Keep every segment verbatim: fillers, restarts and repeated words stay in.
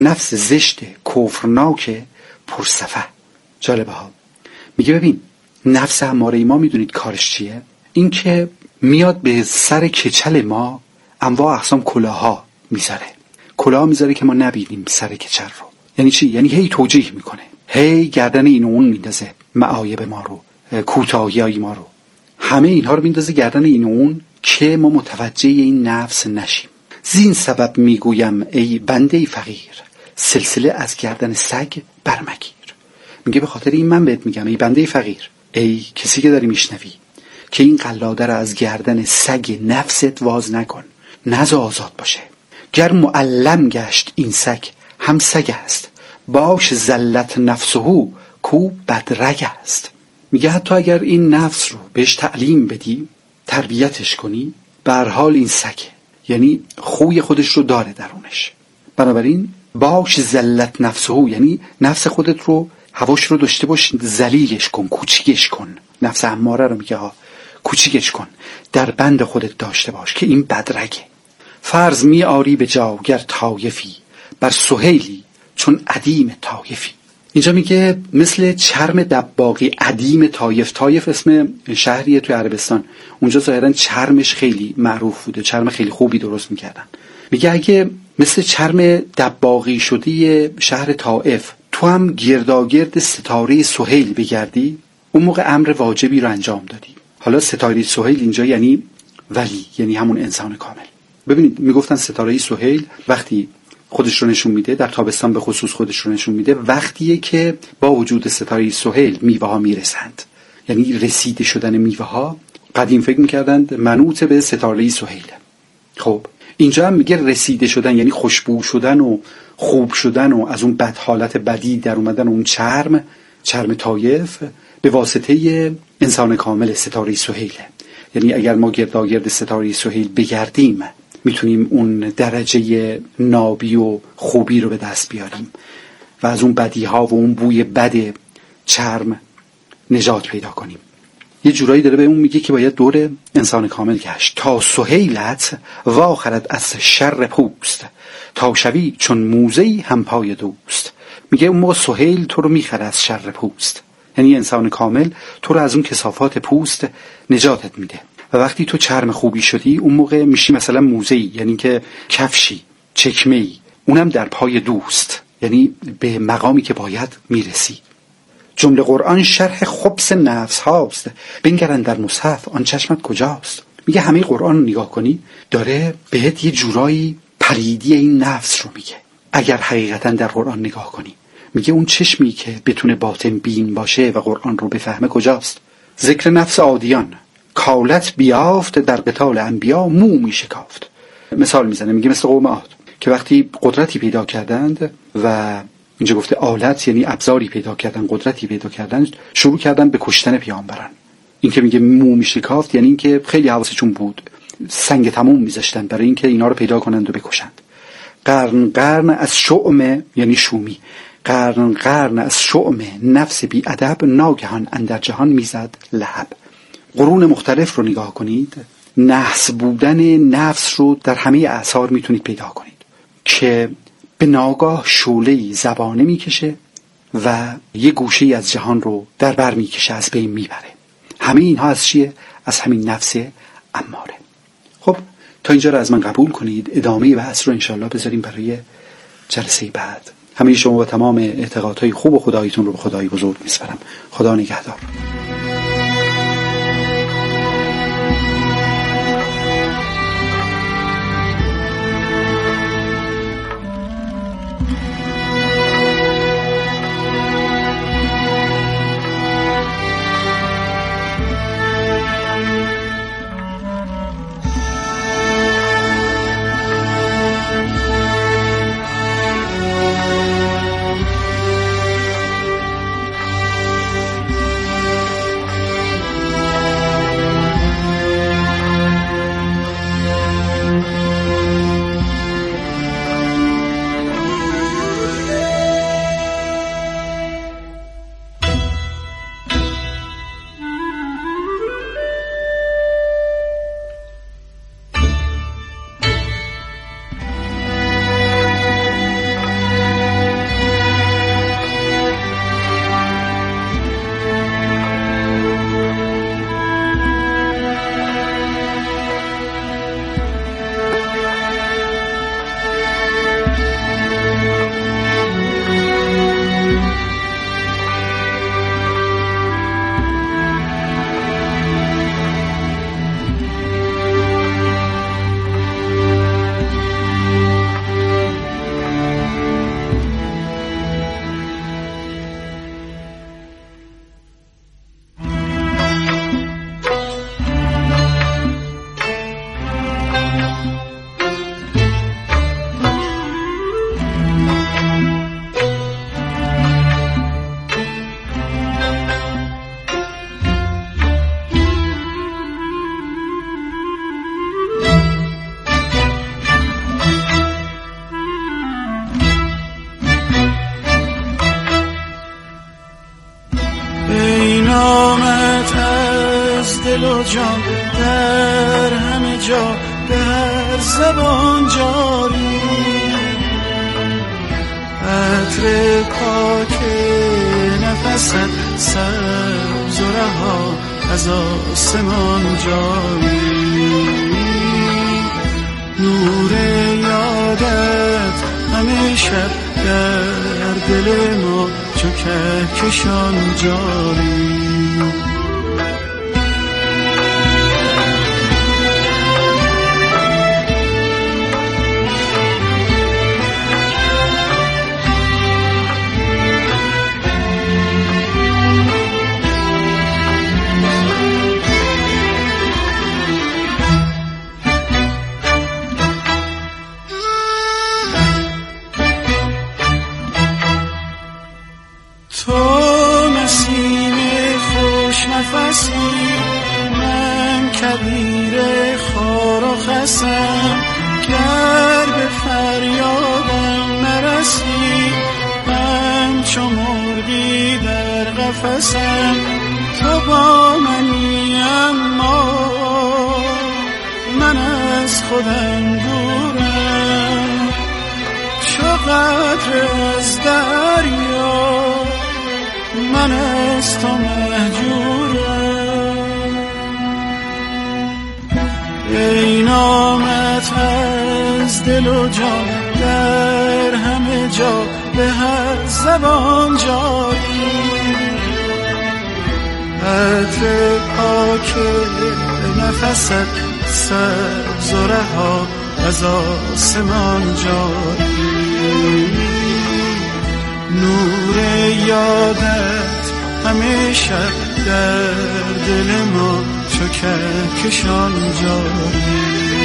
نفس زشت کفرناک پرصفه. جالبه ها. میگه ببین نفس اماره ما میدونید کارش چیه؟ این که میاد به سر کچل ما انواع اقسام کلاها میذاره، کلاه میذاره که ما نبینیم سر کچل رو. یعنی چی؟ یعنی هی توجیه میکنه، هی گردن این و اون میندازه، معایب ما رو، کوتاهیای ما رو، همه اینها رو میندازه گردن این و اون که ما متوجه این نفس نشیم. زین سبب میگویم ای بنده فقیر، سلسله از گردن سگ برمگیر. میگه به خاطر این من بهت میگم ای بنده فقیر، ای کسی که داری میشنوی، که این قلاده رو از گردن سگ نفست واز نکن، نذار آزاد باشه. گر معلم گشت این سگ هم سگ است، باش زلت نفسه کو بدرگ است. میگه حتی اگر این نفس رو بهش تعلیم بدی، تربیتش کنی، به هر حال این سگه، یعنی خوی خودش رو داره درونش. بنابراین باش زلت نفسه، یعنی نفس خودت رو هواش رو داشته باش، ذلیلش کن، کوچیکش کن. نفس اماره رو میگه ها، کوچیکش کن، در بند خودت داشته باش که این بدرگه. فرض می آری به جا گر طایفی، بر سهیلی چون عدیم طایفی. اینجا میگه مثل چرم دباغی عدیم طایف. طایف اسم شهریه توی عربستان، اونجا ظاهرا چرمش خیلی معروف بوده، چرم خیلی خوبی درست میکردن. میگه اگه مثل چرم دباغی شده شهر طائف تو هم گرداگرد ستاره سهیل بگردی، اون موقع امر واجبی رو انجام دادی. حالا ستاره سهیل اینجا یعنی ولی، یعنی همون انسان کامل. ببینید میگفتن ستاره سهیل وقتی خودش رو نشون میده، در تابستان به خصوص خودش رو نشون میده، وقتیه که با وجود ستاره سهیل میوه ها میرسند. یعنی رسیده شدن میوه ها قدیم فکر میکردند منوط به ستاره سهیل. خب اینجا هم میگه رسیده شدن یعنی خوشبو شدن و خوب شدن و از اون بد حالت بدی در اومدن اون چرم چرم طایف به واسطه انسان کامل ستاره سهیل. یعنی اگر ما گرداگرد ستاره سهیل بگردیم میتونیم اون درجه نابی و خوبی رو به دست بیاریم و از اون بدی ها و اون بوی بد چرم نجات پیدا کنیم. یه جورایی داره به اون میگه که باید دور انسان کامل گشت تا سهیلت واخرت از شر پوست، تا شوی چون موزهی هم پای دوست. میگه اون موقع سهیل تو رو میخره از شر پوست، یعنی انسان کامل تو رو از اون کثافات پوست نجاتت میده. و وقتی تو چرم خوبی شدی اون موقع میشی مثلا موزهی، یعنی که کفشی، چکمه‌ای، اونم در پای دوست، یعنی به مقامی که باید میرسی. جمله قرآن شرح خبث نفس هاست، بنگرن در مصحف آن چشمت کجاست. میگه همه قرآن رو نگاه کنی داره بهت یه جورایی پلیدی این نفس رو میگه. اگر حقیقتا در قرآن نگاه کنی میگه اون چشمی که بتونه باطن بین باشه و قرآن رو بفهمه کجاست. ذکر نفس عادیان کالت بیافت در قتال انبیا مو می شکافت. مثال میزنه، میگه مثل قوم عاد که وقتی قدرتی پیدا کردند و اینجا گفته آلت یعنی ابزاری پیدا کردن، قدرتی پیدا کردن، شروع کردن به کشتن پیامبران. این که میگه مو می شکافت یعنی این که خیلی حواسشون بود، سنگ تموم میذاشتن برای اینکه اینا رو پیدا کنند و بکشند. قرن قرن از شؤم یعنی شومی، قرن قرن از شؤم نفس بی ادب ناگهان اندر جهان میزد لهب. قرون مختلف رو نگاه کنید، نحس بودن نفس رو در همه اعصار میتونید پیدا کنید که به ناگاه شعله‌ای زبانه میکشه و یه گوشه‌ای از جهان رو در بر میکشه، از بین میبره. همه اینها از چیه؟ از همین نفس اماره. خب تا اینجا رو از من قبول کنید، ادامه بحث رو انشالله بذاریم برای جلسه بعد. همه شما و تمام اعتقادهای خوب و خداییتون رو به خدای بزرگ میسپارم. خدا نگهدار. دل و جان در همه جا به هر زبان جاری. عطر پاک نفست سبز و رها از آسمان جاری. نور یادت همه شب در دل ما چو کهکشان جاری. من کبیر خار و خسم، گر به فریادم نرسی من چو مرغی در قفسم. تو با منی اما من از خودم دورم، چو قطره از دریا من از تو مهجورم. ای نامت از دل و جان در همه جا به هر زبان جاری. عطر پاک نفست سبز و رها از آسمان جاری. نور یادت همه شب در دل ما چو کهکشان جاری.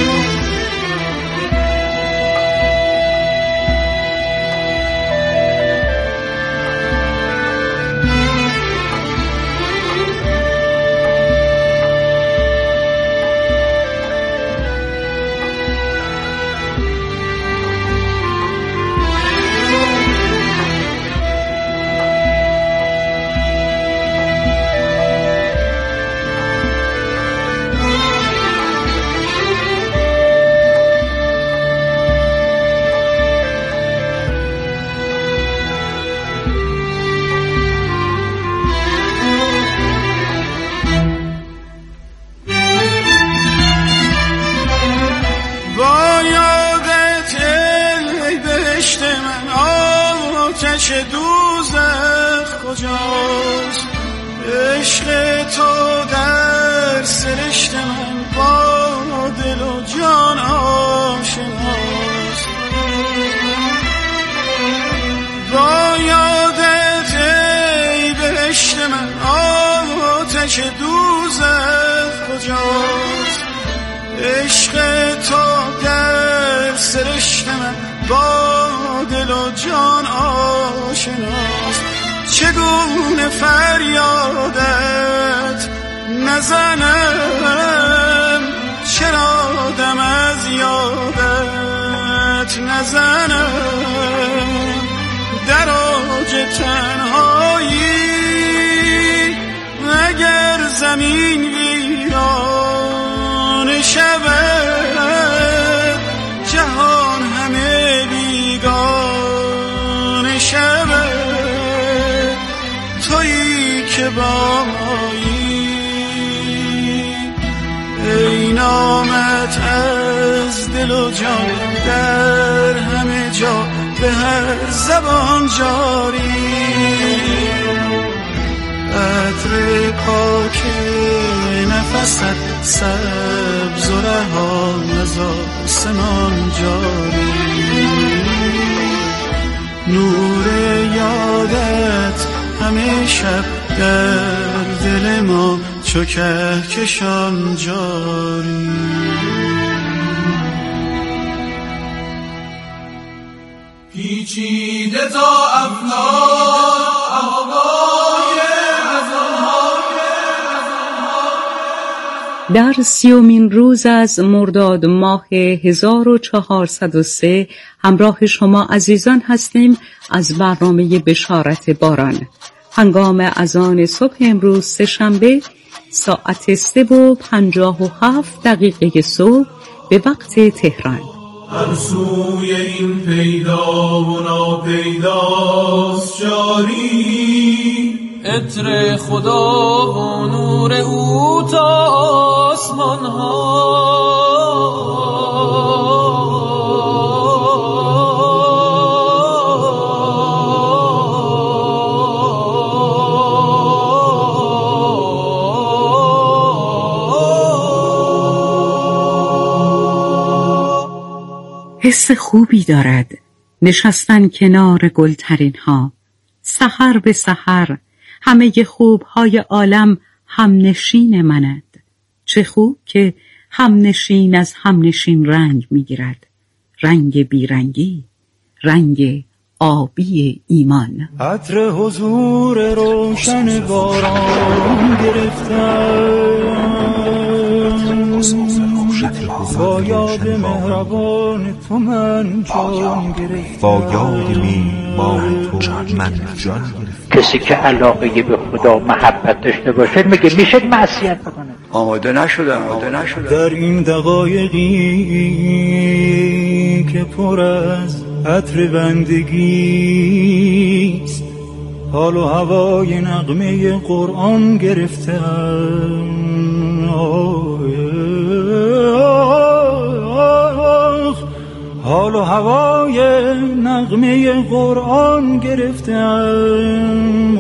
چه دوزخ کجاست؟ عشق تو در سرشت من با دل و جان آشناست. با یادت ای بهشت من آتش دوزخ کجاست؟ عشق تو در سرشت من با دل و جان آشناست. چگونه فریادت نزنم، چرا دم از یادت نزنم. در اوج تنهایی اگر زمین ویران شود، جهان همه بیگانه شود. تویی که با مایی، ای نامت از دل و جان در همه جا به هر زبان جاری. عطر پاک نفست سبز و رها از آسمان جاری. نور یادت همه شب در دل ما چو کهکشان جاری. پیچیده تا افلاک آوای در سیومین روز از مرداد ماه هزار و چهارصد و سه همراه شما عزیزان هستیم از برنامه بشارت باران. هنگام اذان صبح امروز سه‌شنبه ساعت سه و پنجاه و هفت دقیقه صبح به وقت تهران. هر سوی این پیدا و ناپیداست جاری، عطر خدا و نور او تا آسمان ها. حس خوبی دارد نشستن کنار گلترین ها، سحر به سحر همه خوبهای عالم همنشین منند. چه خوب که همنشین از همنشین رنگ میگیرد، رنگ بیرنگی، رنگ آبی ایمان. عطر حضور روشن باران گرفتم، با یاد مهربان تو من جان گرفتم، با یاد میهمان تو من جان گرفتم. کسی که علاقه به خدا محبت داشته باشه میگه میشه معصیت بکنه. آماده نشدم آماده نشدم در این دقایقی که پر از عطر بندگیست، حال و هوای نغمه قرآن گرفتم. حال و هوای نغمه قرآن گرفتم.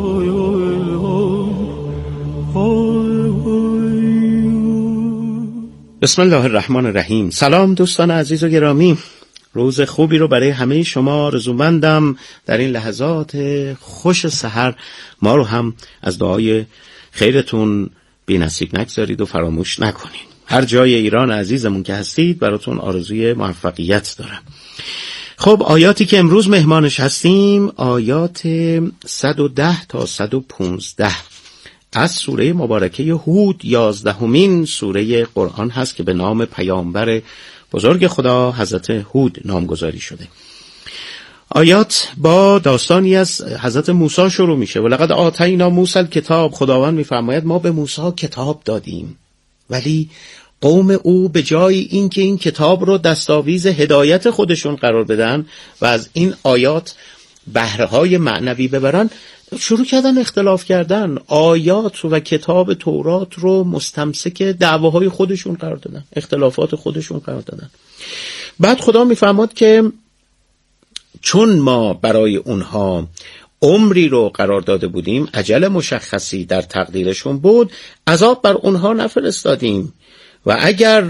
بسم الله الرحمن الرحیم. سلام دوستان عزیز و گرامی، روز خوبی رو برای همه شما آرزومندم. در این لحظات خوش سحر ما رو هم از دعای خیرتون بی نصیب نگذارید و فراموش نکنید. هر جای ایران عزیزمون که هستید براتون آرزوی موفقیت دارم. خب آیاتی که امروز مهمانش هستیم آیات صد و ده تا صد و پانزده از سوره مبارکه هود، یازدهمین سوره قرآن هست که به نام پیامبر بزرگ خدا حضرت هود نامگذاری شده. آیات با داستانی از حضرت موسی شروع میشه. ولقد آتینا موسی الکتاب، خداوند میفرماید ما به موسی کتاب دادیم، ولی قوم او به جای اینکه این کتاب رو دستاویز هدایت خودشون قرار بدن و از این آیات بهره‌های معنوی ببرن، شروع کردن اختلاف کردن. آیات و کتاب تورات رو مستمسک دعواهای خودشون قرار دادن، اختلافات خودشون قرار دادن. بعد خدا میفرماد که چون ما برای اونها عمری رو قرار داده بودیم، اجل مشخصی در تقدیرشون بود، عذاب بر اونها نفرستادیم و اگر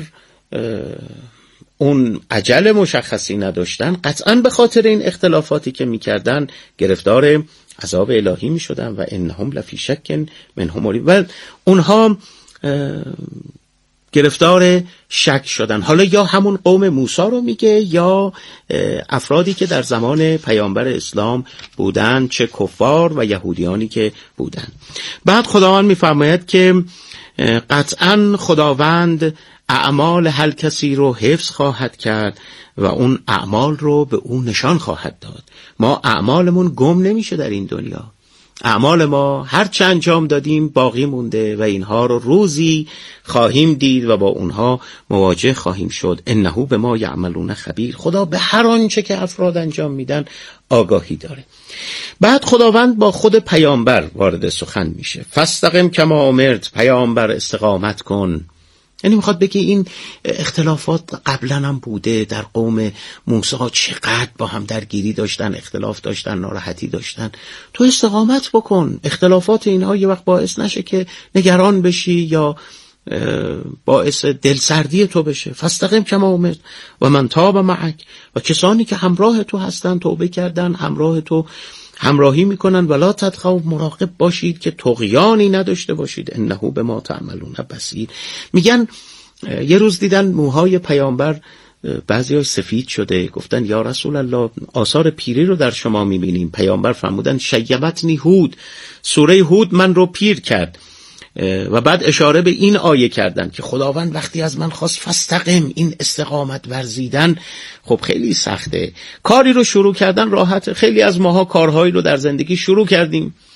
اون اجل مشخصی نداشتن قطعاً به خاطر این اختلافاتی که میکردن گرفتار عذاب الهی میشدن و انهم لفی شک منهم مریب، و اونها گرفتار شک شدن. حالا یا همون قوم موسی رو میگه یا افرادی که در زمان پیامبر اسلام بودن، چه کفار و یهودیانی که بودن. بعد خداوند میفرماید که قطعاً خداوند اعمال هر کسی رو حفظ خواهد کرد و اون اعمال رو به اون نشان خواهد داد. ما اعمالمون گم نمیشه در این دنیا. اعمال ما هر چه انجام دادیم باقی مونده و اینها رو روزی خواهیم دید و با اونها مواجه خواهیم شد. انه به ما یعملون خبیر، خدا به هر آنچه که افراد انجام میدن آگاهی داره. بعد خداوند با خود پیامبر وارد سخن میشه. فاستقم کما امرت، پیامبر استقامت کن. یعنی میخواد بگه این اختلافات قبلا هم بوده، در قوم موسی چقدر با هم درگیری داشتن، اختلاف داشتن، ناراحتی داشتن. تو استقامت بکن، اختلافات اینها یه وقت باعث نشه که نگران بشی یا باعث دلسردی تو بشه. فاستقم کما امرت و من تاب معک، و کسانی که همراه تو هستن توبه کردن، همراه تو همراهی میکنن. ولا تطغوا، مراقب باشید که طغیانی نداشته باشید. انه بما تعملون بصیر. میگن یه روز دیدن موهای پیامبر بعضی‌ها سفید شده، گفتن یا رسول الله آثار پیری رو در شما میبینیم. پیامبر فرمودن شیبتنی هود، سوره هود من رو پیر کرد. و بعد اشاره به این آیه کردن که خداوند وقتی از من خواست فاستقم، این استقامت ورزیدن خب خیلی سخته. کاری رو شروع کردن راحته. خیلی از ماها کارهایی رو در زندگی شروع کردیم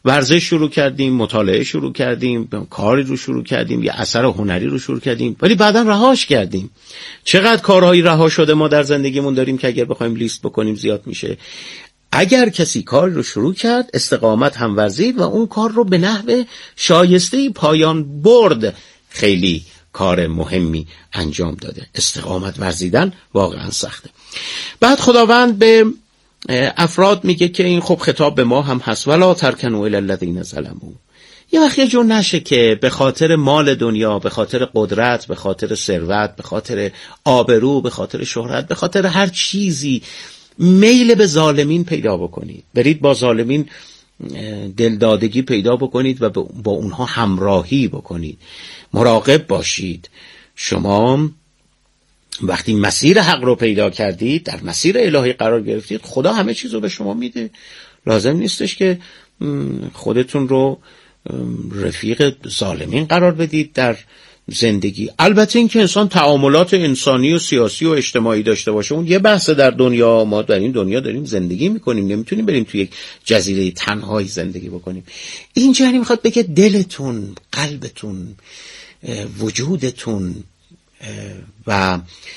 ورزش شروع کردیم، مطالعه شروع کردیم، کاری رو شروع کردیم، یه اثر هنری رو شروع کردیم، ولی بعداً رهاش کردیم. چقدر کارهایی رها شده ما در زندگیمون داریم که اگر بخوایم لیست بکنیم زیاد میشه. اگر کسی کاری رو شروع کرد، استقامت هم ورزید و اون کار رو به نحو شایسته‌ای پایان برد، خیلی کار مهمی انجام داده. استقامت ورزیدن واقعا سخته. بعد خداوند به افراد میگه که این خب خطاب به ما هم هست، ولا ترکنوا الی الذین ظلموا. یه وقت یه جور نشه که به خاطر مال دنیا، به خاطر قدرت، به خاطر ثروت، به خاطر آبرو، به خاطر شهرت، به خاطر هر چیزی میل به ظالمین پیدا بکنید. برید با ظالمین دلدادگی پیدا بکنید و با اونها همراهی بکنید. مراقب باشید. شما وقتی مسیر حق رو پیدا کردید، در مسیر الهی قرار گرفتید، خدا همه چیز رو به شما میده. لازم نیستش که خودتون رو رفیق ظالمین قرار بدید در زندگی. البته این که انسان تعاملات انسانی و سیاسی و اجتماعی داشته باشه، اون یه بحث. در دنیا، ما در این دنیا داریم زندگی میکنیم، نمیتونیم بریم توی یک جزیره تنهایی زندگی بکنیم. اینجا یعنی میخواد بگه دلتون، قلبتون، وجودتون و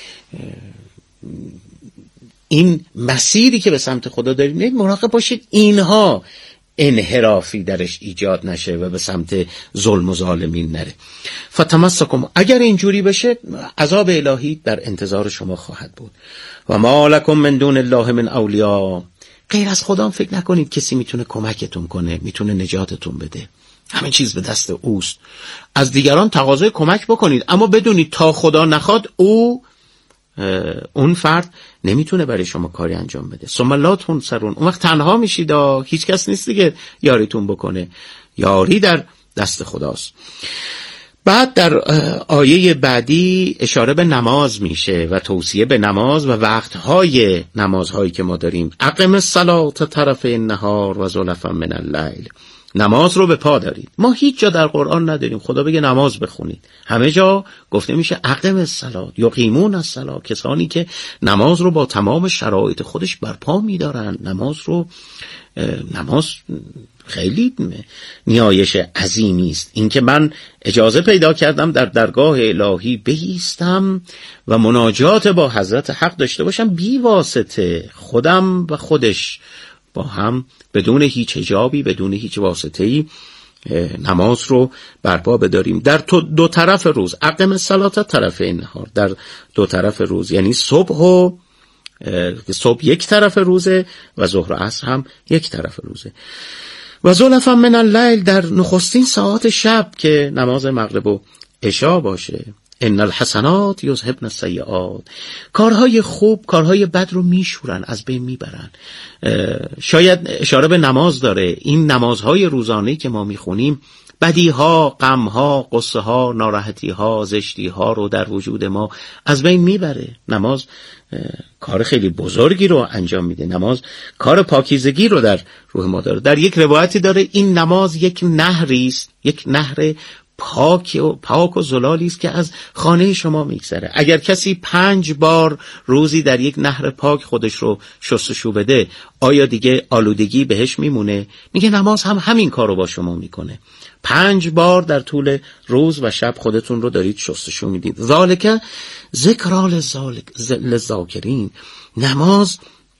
این مسیری که به سمت خدا داریم، مراقب باشید اینها انحرافی درش ایجاد نشه و به سمت ظلم و ظالمین نره. فتمسکم، اگر اینجوری بشه عذاب الهی در انتظار شما خواهد بود. و ما لکم من دون الله من اولیاء، غیر از خدا فکر نکنید کسی میتونه کمکتون کنه، میتونه نجاتتون بده. همه چیز به دست اوست. از دیگران تقاضای کمک بکنید، اما بدونید تا خدا نخواد او اون فرد نمیتونه برای شما کاری انجام بده. ثم لا تنصرون، اون وقت تنها میشید، هیچ کس نیست دیگه یاریتون بکنه. یاری در دست خداست. بعد در آیه بعدی اشاره به نماز میشه و توصیه به نماز و وقتهای نمازهایی که ما داریم. اقم الصلاة طرفی النهار و زلفا من اللیل، نماز رو به پا دارید. ما هیچ جا در قرآن نداریم خدا بگه نماز بخونید. همه جا گفته میشه اقم الصلاة، یقیمون الصلاة، کسانی که نماز رو با تمام شرایط خودش برپا میدارن. نماز رو نماز خیلی نیایش عظیمی است. این که من اجازه پیدا کردم در درگاه الهی بایستم و مناجات با حضرت حق داشته باشم، بی واسطه خودم و خودش با هم بدون هیچ حجابی، بدون هیچ واسطه‌ای نماز رو برپا بداریم در دو طرف روز. اقم الصلاة طرفی النهار، در دو طرف روز، یعنی صبح و صبح یک طرف روزه و ظهر و عصر هم یک طرف روزه. و زلفا من اللیل، در نخستین ساعات شب که نماز مغرب و عشا باشه. ان الحسنات یذهبن السیئات، کارهای خوب کارهای بد رو میشورن، از بین میبرن. شاید اشاره به نماز داره. این نمازهای روزانه‌ای که ما میخونیم بدیها، غمها، قصه ها، ناراحتی ها، زشتی ها رو در وجود ما از بین میبره. نماز کار خیلی بزرگی رو انجام میده. نماز کار پاکیزگی رو در روح ما داره. در یک روایتی داره این نماز یک نهری است، یک نهر پاک و پاک و زلالی است که از خانه شما میگذره. اگر کسی پنج بار روزی در یک نهر پاک خودش رو شستشو بده، آیا دیگه آلودگی بهش میمونه؟ میگه نماز هم همین کار رو با شما میکنه. پنج بار در طول روز و شب خودتون رو دارید شستشو میدید. ذالک ذکرا للذاکرین، نماز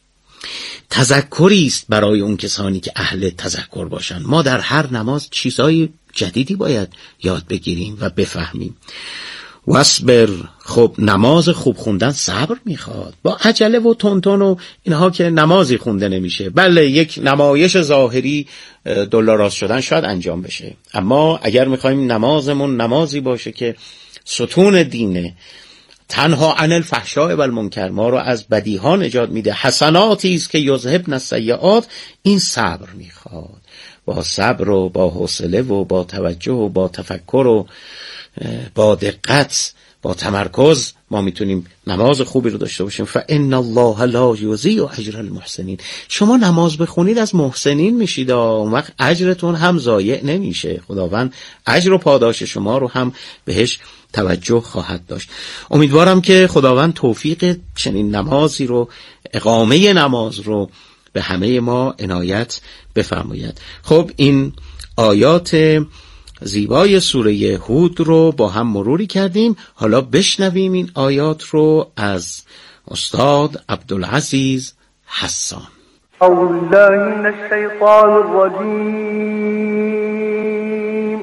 تذکری است برای اون کسانی که اهل تذکر باشن. ما در هر نماز چیزای جدیدی باید یاد بگیریم و بفهمیم. واصبر، خب نماز خوب خوندن صبر میخواد. با عجله و تونتون و اینها که نمازی خونده نمیشه. بله یک نمایش ظاهری دلاراز شدن شاید انجام بشه، اما اگر میخوایم نمازمون نمازی باشه که ستون دینه، تنها عن الفحشاء و المنکر، ما رو از بدیها نجات میده، حسناتی است که یذهبن السیئات، این صبر میخواد. با صبر و با حوصله و با توجه و با تفکر و با دقت، با تمرکز ما میتونیم نماز خوبی رو داشته باشیم. فإن الله لا یضیع اجر المحسنین، شما نماز بخونید از محسنین میشید، اون وقت اجرتون هم ضایع نمیشه. خداوند اجر و پاداش شما رو هم بهش توجه خواهد داشت. امیدوارم که خداوند توفیق چنین نمازی رو، اقامه نماز رو به همه ما عنایت بفرماید. خب این آیات زیبای سوره هود رو با هم مروری کردیم. حالا بشنویم این آیات رو از استاد عبدالعزیز حسان. اعوذ بالله من الشیطان الرجیم.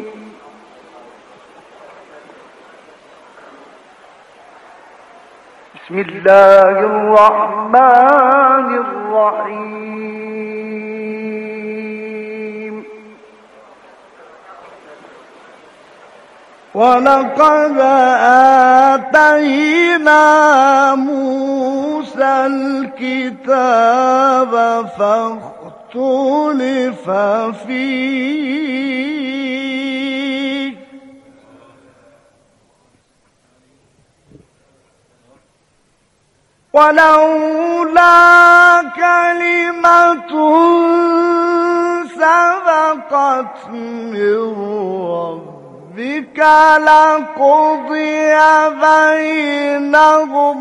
بسم الله الرحمن الرحیم. ولقد آتینا موسی الكتاب فاختلف فیه ولولا كلمة سبقت من ربك لقضي بينهم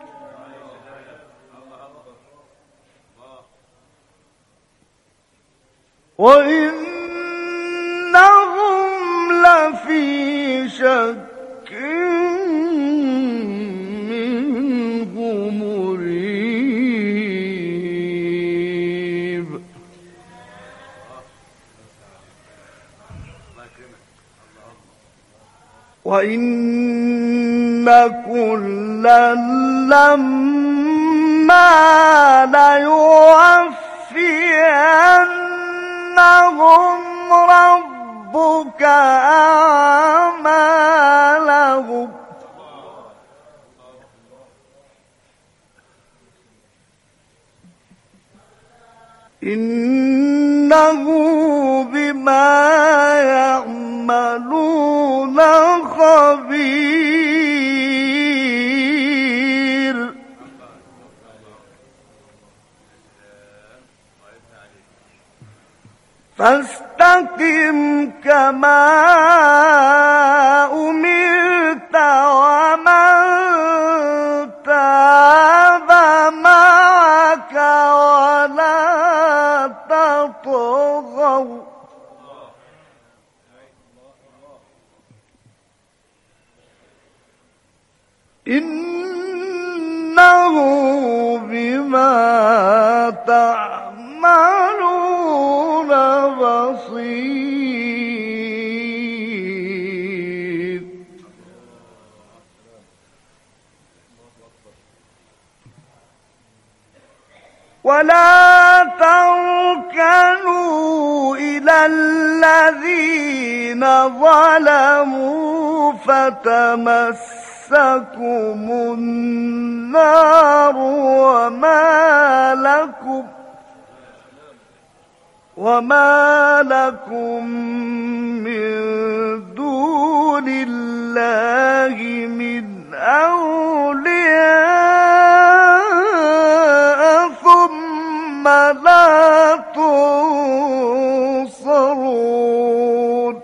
وإنهم لفي شك منه مريب. وإن كلا لما ليوفينهم ربك أعمالهم إنه بما يعملون خبير. فاستقم كما أمرت ومن تاب معك ولا تطغوا إنه بما تعملون بصير. ولا تركنوا إلى الذين ظلموا فتمسكم النار وما لكم وما لكم من دون الله من أولياء ثم لا تنصرون.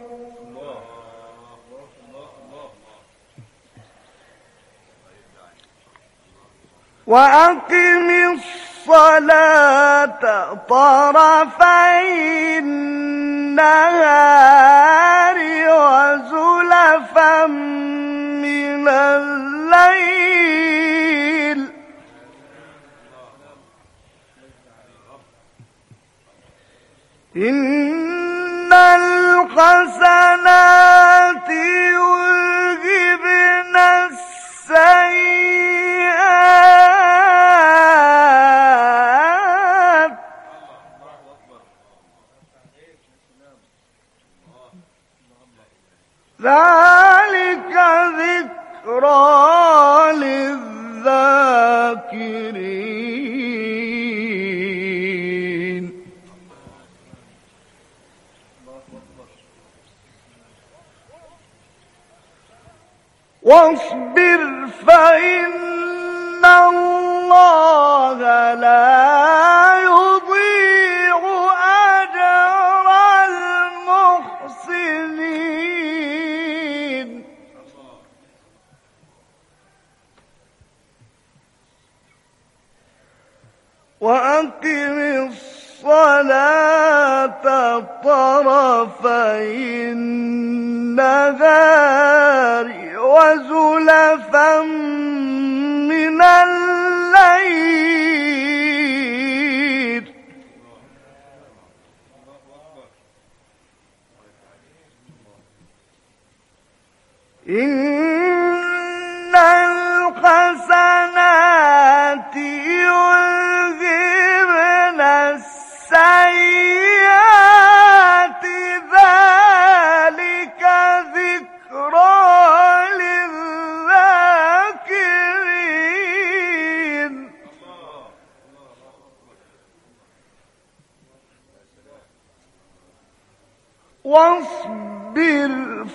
وأقم الصلاة طرفي النهار وزلفا من الليل إن الحسنات يذهبن السيئات ذلك ذكرى للذاكرين. واصبر فإن الله لا يضيع أجر المحسنين. وأقم الصلاة طرفي النهار وزلفا من الليل إن الحسنات يذهبن السيئات ذلك ذكرى للذاكرين واصبر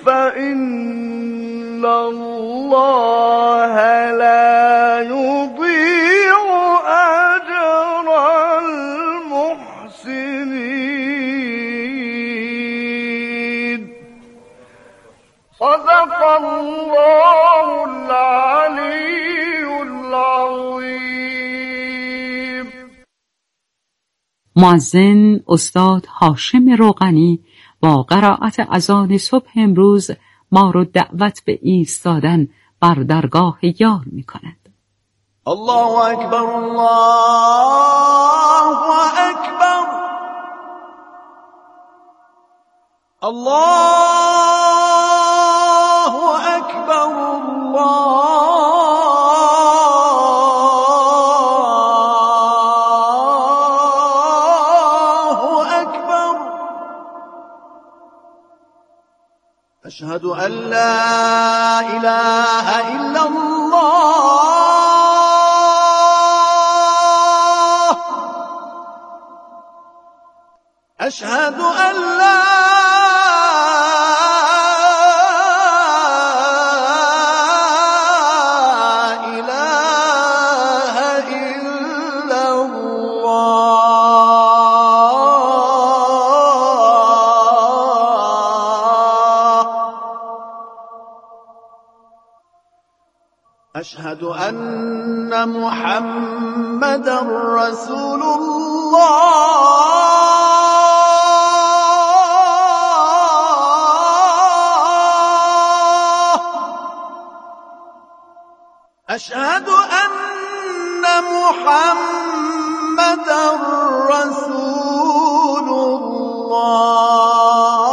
فإن الله لا يضيع أجر المحسنين صدق الله العلي العظيم. مؤذن استاد هاشم روغنی با قرائت اذان صبح امروز ما رو دعوت به ایستادن بر درگاه یار می کند. الله اکبر الله اکبر الله اکبر الله أشهد أن لا إله إلا الله أشهد أن لا إله إلا الله أشهد أن محمدا رسول الله أشهد أن محمدا رسول الله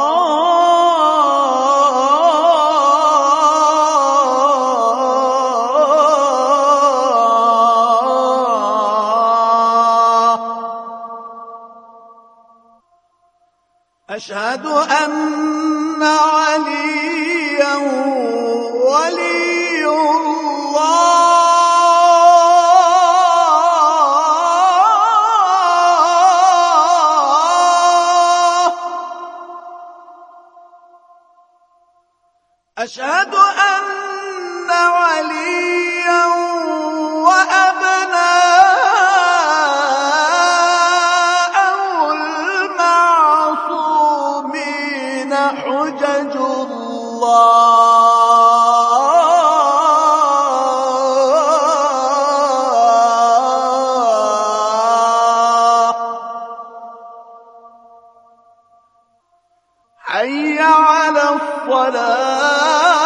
أشهد أن عليا ولي الله أشهد أن عليا وأبناءه المعصومين حجج الله حي على الصلاة